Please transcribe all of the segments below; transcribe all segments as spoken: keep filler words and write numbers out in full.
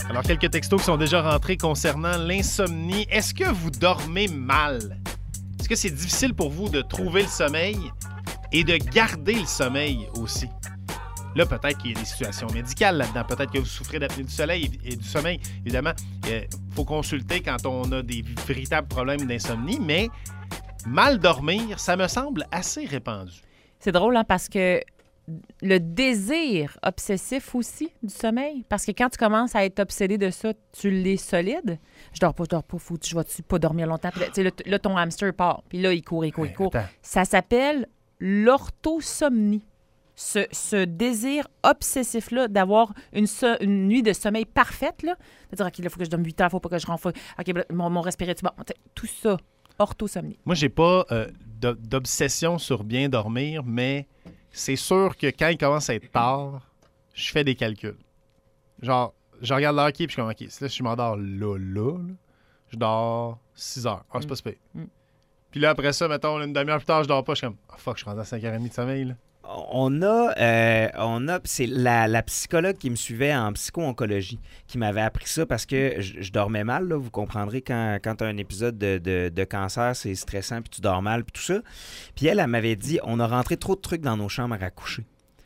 Alors, quelques textos qui sont déjà rentrés concernant l'insomnie. Est-ce que vous dormez mal? Est-ce que c'est difficile pour vous de trouver le sommeil et de garder le sommeil aussi? Là, peut-être qu'il y a des situations médicales là-dedans. Peut-être que vous souffrez d'apnée du soleil et du sommeil. Évidemment, il faut consulter quand on a des véritables problèmes d'insomnie, mais mal dormir, ça me semble assez répandu. C'est drôle, hein, parce que le désir obsessif aussi du sommeil, parce que quand tu commences à être obsédé de ça, tu l'es solide. Je dors pas, je dors pas, faut, je vais-tu pas dormir longtemps? Puis là, tu sais, là, là, ton hamster part, puis là, il court, il court, il court. Attends. Ça s'appelle l'orthosomnie. Ce, ce désir obsessif-là d'avoir une, so- une nuit de sommeil parfaite, là, de dire, OK, il faut que je dorme huit heures, il faut pas que je rentre. OK, ben, mon, mon respiratoire, bon, tout ça, orthosomnie. Moi, j'ai pas euh, d- d'obsession sur bien dormir, mais c'est sûr que quand il commence à être tard, je fais des calculs. Genre, je regarde l'heure qui est, puis je suis comme, OK, si là, je m'endors là, là, là, je dors six heures. Ah, c'est Mm. pas super. Mm. Puis là, après ça, mettons, une demi-heure plus tard, je dors pas, je suis comme, ah, fuck, je suis rendu à cinq heures trente de sommeil, là. On a, euh, on a c'est la, la psychologue qui me suivait en psycho-oncologie qui m'avait appris ça parce que je, je dormais mal. Là, vous comprendrez quand, quand tu as un épisode de, de, de cancer, c'est stressant, puis tu dors mal, puis tout ça. Puis elle, elle m'avait dit, on a rentré trop de trucs dans nos chambres à coucher.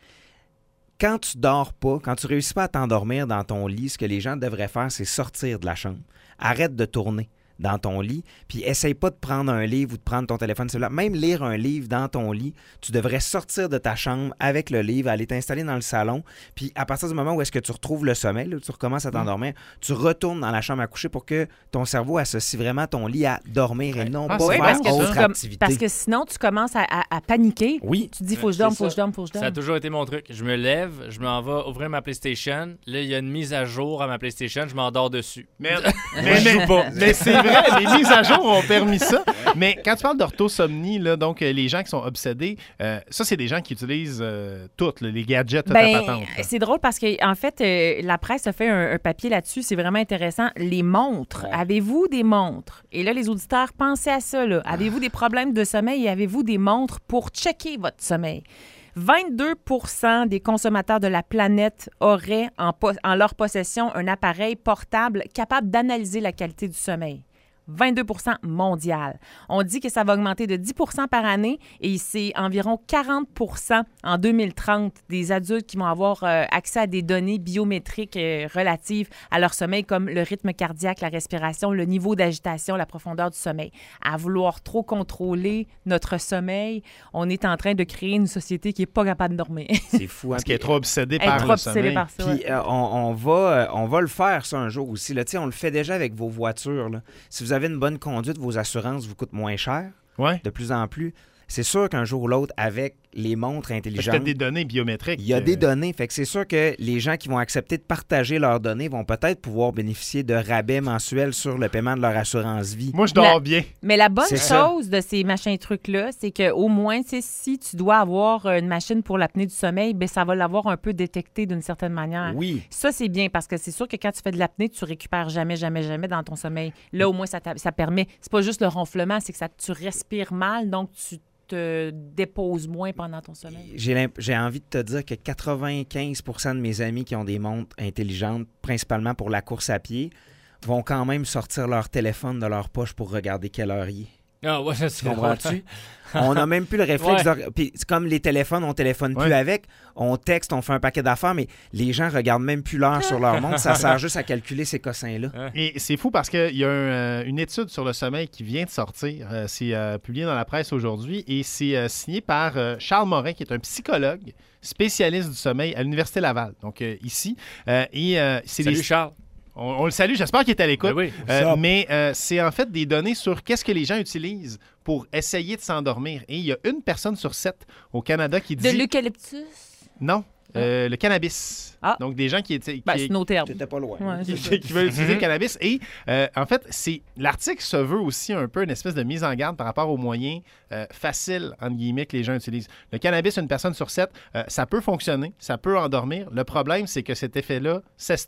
Quand tu dors pas, quand tu réussis pas à t'endormir dans ton lit, ce que les gens devraient faire, c'est sortir de la chambre. Arrête de tourner dans ton lit, puis essaye pas de prendre un livre ou de prendre ton téléphone cellulaire. Même lire un livre dans ton lit, tu devrais sortir de ta chambre avec le livre, aller t'installer dans le salon, puis à partir du moment où est-ce que tu retrouves le sommeil, là, tu recommences à t'endormir, tu retournes dans la chambre à coucher pour que ton cerveau associe vraiment ton lit à dormir et non Ah, pas c'est Oui, faire parce que, autre tu com- activité. parce que sinon, tu commences à, à- à paniquer. Oui. Tu te dis, faut que je C'est dorme, faut ça. que je dorme, faut que je Ça a dorme. toujours été mon truc. Je me lève, je m'en vais ouvrir ma PlayStation. Là, il y a une mise à jour à ma PlayStation, je m'endors dessus. Mais, Moi, mais, je mais- joue pas. mais c'est vrai, les mises à jour ont permis ça. Mais quand tu parles d'orthosomnie, là, donc euh, les gens qui sont obsédés, euh, ça, c'est des gens qui utilisent euh, tout, là, les gadgets, toute la Ben, patente. là. c'est drôle parce que en fait, euh, la presse a fait un, un papier là-dessus. C'est vraiment intéressant. Les montres. Avez-vous des montres? Et là, les auditeurs, pensez à ça. Là. Avez-vous des problèmes de sommeil et avez-vous des montres pour checker votre sommeil? vingt-deux pour cent des consommateurs de la planète auraient en, po- en leur possession un appareil portable capable d'analyser la qualité du sommeil. vingt-deux pour cent mondial. On dit que ça va augmenter de dix pour cent par année et c'est environ quarante pour cent en deux mille trente des adultes qui vont avoir euh, accès à des données biométriques euh, relatives à leur sommeil comme le rythme cardiaque, la respiration, le niveau d'agitation, la profondeur du sommeil. À vouloir trop contrôler notre sommeil, on est en train de créer une société qui n'est pas capable de dormir. C'est fou. Hein? Parce qu'elle est trop obsédée Être par trop le obsédé sommeil. par ça. Puis ouais. euh, on, on va, euh, on va le faire, ça, un jour aussi. Là. Tu sais, on le fait déjà avec vos voitures. Là. Si vous avez une bonne conduite, vos assurances vous coûtent moins cher, Ouais. de plus en plus. C'est sûr qu'un jour ou l'autre, avec les montres Parce que intelligentes, t'as des données biométriques. il y a euh, des données. Fait que c'est sûr que les gens qui vont accepter de partager leurs données vont peut-être pouvoir bénéficier de rabais mensuels sur le paiement de leur assurance vie. Moi, je dors La- bien. Mais la bonne C'est ça. chose de ces machins trucs-là, c'est qu'au moins, tu sais, si tu dois avoir une machine pour l'apnée du sommeil, ben ça va l'avoir un peu détecté d'une certaine manière. Oui. Ça, c'est bien parce que c'est sûr que quand tu fais de l'apnée, tu récupères jamais, jamais, jamais dans ton sommeil. Là, au moins, ça, t'a- ça permet. C'est pas juste le ronflement, c'est que ça, tu respires mal, donc tu te déposes moins pendant ton sommeil. J'ai, l'imp- j'ai envie de te dire que quatre-vingt-quinze pour cent de mes amis qui ont des montres intelligentes, principalement pour la course à pied, vont quand même sortir leur téléphone de leur poche pour regarder quelle heure il est. Ah, ouais, ça, c'est Comprends-tu? On n'a même plus le réflexe. Ouais. de- Puis c'est comme les téléphones, on téléphone plus Ouais. avec, on texte, on fait un paquet d'affaires, mais les gens regardent même plus l'heure sur leur montre. Ça sert juste à calculer ces cossins-là. Et c'est fou parce qu'il y a un, euh, une étude sur le sommeil qui vient de sortir. Euh, c'est euh, publié dans la presse aujourd'hui et c'est euh, signé par euh, Charles Morin, qui est un psychologue spécialiste du sommeil à l'Université Laval, donc euh, ici. Euh, et euh, c'est Salut des- Charles. on, on le salue, j'espère qu'il est à l'écoute. Ben oui. Euh, mais euh, c'est en fait des données sur qu'est-ce que les gens utilisent pour essayer de s'endormir. Et il y a une personne sur sept au Canada qui De dit... l'eucalyptus? Non, euh, le cannabis. Ah. Donc des gens qui... qui Ben, c'est nos termes. T'étais pas loin. Ouais, c'est ça. qui, qui veulent utiliser le cannabis. Et euh, en fait, c'est l'article se veut aussi un peu une espèce de mise en garde par rapport aux moyens euh, faciles, entre guillemets, que les gens utilisent. Le cannabis, une personne sur sept, euh, ça peut fonctionner, ça peut endormir. Le problème, c'est que cet effet-là s'estompe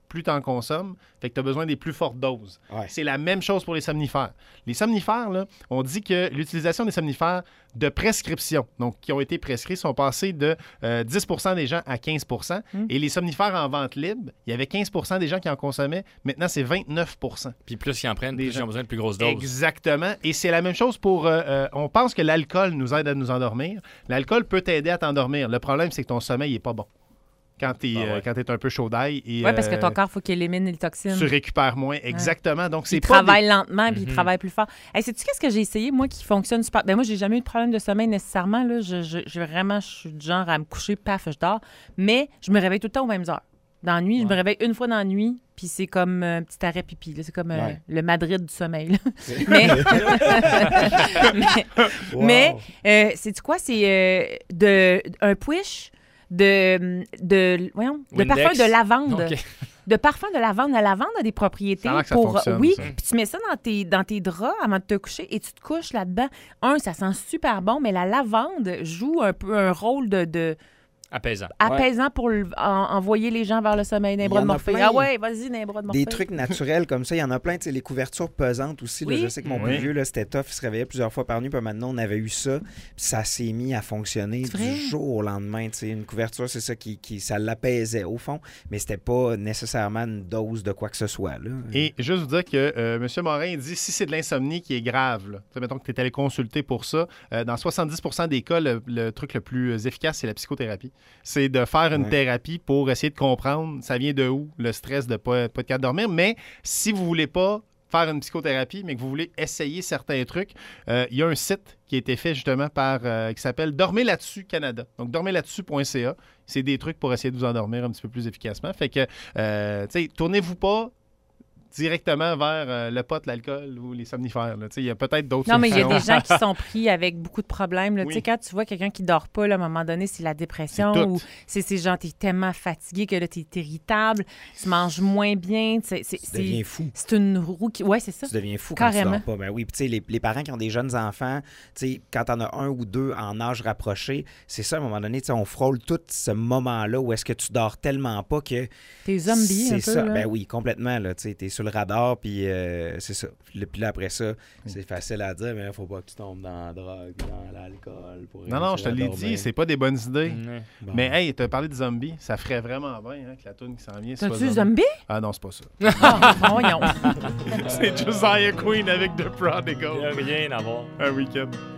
plus tu en consommes, fait que tu as besoin des plus fortes doses. Ouais. C'est la même chose pour les somnifères. Les somnifères, là, on dit que l'utilisation des somnifères de prescription, donc qui ont été prescrits, sont passés de euh, dix pour cent des gens à quinze pour cent. Mm. Et les somnifères en vente libre, il y avait quinze pour cent des gens qui en consommaient. Maintenant, c'est vingt-neuf pour cent. Puis plus ils en prennent, plus ils ont besoin de plus grosses doses. Exactement. Et c'est la même chose pour... Euh, euh, on pense que l'alcool nous aide à nous endormir. L'alcool peut t'aider à t'endormir. Le problème, c'est que ton sommeil n'est pas bon quand tu es ah ouais. euh, un peu chaud d'ail. Oui, parce que ton corps, il faut qu'il élimine les toxines. Tu récupères moins, exactement. Ouais. Donc, c'est il pas travaille des... lentement, puis mm-hmm. il travaille plus fort. Hey, sais-tu qu'est-ce que j'ai essayé, moi, qui fonctionne super? Ben moi, j'ai jamais eu de problème de sommeil nécessairement. Là. Je, je, je, vraiment, je suis du genre à me coucher, paf, je dors. Mais je me réveille tout le temps aux mêmes heures. Dans la nuit, ouais. je me réveille une fois dans la nuit, puis c'est comme un petit arrêt pipi. Là. C'est comme euh, ouais. le Madrid du sommeil. Là. mais, mais, wow. mais euh, sais-tu quoi? C'est euh, de, un push de, de, voyons, de parfum de lavande. Okay. De parfum de lavande. La lavande a des propriétés ça pour... Ça oui, ça. Puis tu mets ça dans tes, dans tes draps avant de te coucher et tu te couches là-dedans. Un, ça sent super bon, mais la lavande joue un peu un rôle de... de Apaisant. Apaisant ouais. pour le, en, envoyer les gens vers le sommeil d'un bras de Morphée. Ah ouais, vas-y, d'un bras de Morphée. Des trucs naturels comme ça, il y en a plein. Les couvertures pesantes aussi. Oui. Là, je sais que mon oui. plus vieux, là, c'était tough. Il se réveillait plusieurs fois par nuit. Puis maintenant, on avait eu ça. Puis ça s'est mis à fonctionner du jour au lendemain. T'sais. Une couverture, c'est ça qui, qui ça l'apaisait au fond. Mais c'était pas nécessairement une dose de quoi que ce soit. Là. Et juste vous dire que euh, M. Morin dit si c'est de l'insomnie qui est grave, là, mettons que tu es allé consulter pour ça, euh, dans soixante-dix pour cent des cas, le, le truc le plus efficace, c'est la psychothérapie. C'est de faire une ouais. thérapie pour essayer de comprendre ça vient de où, le stress de ne pas, pas être capable de dormir. Mais si vous ne voulez pas faire une psychothérapie, mais que vous voulez essayer certains trucs, il euh, y a un site qui a été fait justement par, euh, qui s'appelle Dormez là-dessus Canada. Donc, dormez là-dessus point c a. C'est des trucs pour essayer de vous endormir un petit peu plus efficacement. Fait que, euh, tu sais, tournez-vous pas directement vers euh, le pot, l'alcool ou les somnifères. Il y a peut-être d'autres Non, solutions. mais il y a des gens qui sont pris avec beaucoup de problèmes. Oui. Quand tu vois quelqu'un qui ne dort pas, là, à un moment donné, c'est la dépression ou c'est ces gens, tu es tellement fatigué que là, tu es irritable, tu manges moins bien. C'est, c'est, tu deviens fou. C'est une roue qui... Oui, c'est ça. Tu deviens fou carrément. Quand tu dors pas. Ben oui, puis les, les parents qui ont des jeunes enfants, quand tu en as un ou deux en âge rapproché, c'est ça, à un moment donné, on frôle tout ce moment-là où est-ce que tu dors tellement pas que... T'es zombie un peu. C'est ça, là. ben oui, complètement. Tu es sur le radar, puis euh, c'est ça. Puis là, après ça, c'est facile à dire, mais il ne faut pas que tu tombes dans la drogue, dans l'alcool. Pour non, non, je te l'ai dit, c'est pas des bonnes idées. Mmh. Bon. Mais hey, tu as parlé de zombies, ça ferait vraiment bien hein, que la toune qui s'en vient soit T'as-tu zombie? Ah non, c'est pas ça. Ah, voyons. C'est Josiah Queen avec The Prodigal. Il n'y a rien à voir. Un week-end.